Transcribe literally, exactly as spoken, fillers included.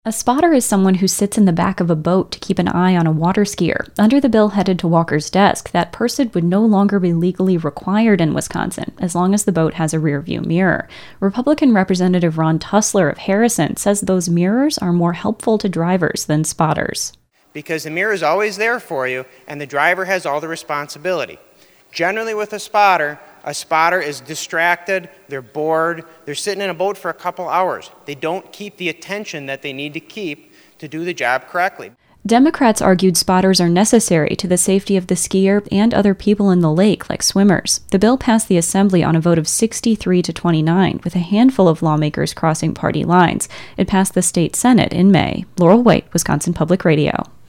A spotter is someone who sits in the back of a boat to keep an eye on a water skier. Under the bill headed to Walker's desk, that person would no longer be legally required in Wisconsin, as long as the boat has a rear-view mirror. Republican Representative Ron Tussler of Harrison says those mirrors are more helpful to drivers than spotters. Because the mirror is always there for you, and the driver has all the responsibility. Generally with a spotter, a spotter is distracted, they're bored, they're sitting in a boat for a couple hours. They don't keep the attention that they need to keep to do the job correctly. Democrats argued spotters are necessary to the safety of the skier and other people in the lake, like swimmers. The bill passed the Assembly on a vote of sixty-three to twenty-nine, with a handful of lawmakers crossing party lines. It passed the state Senate in May. Laurel White, Wisconsin Public Radio.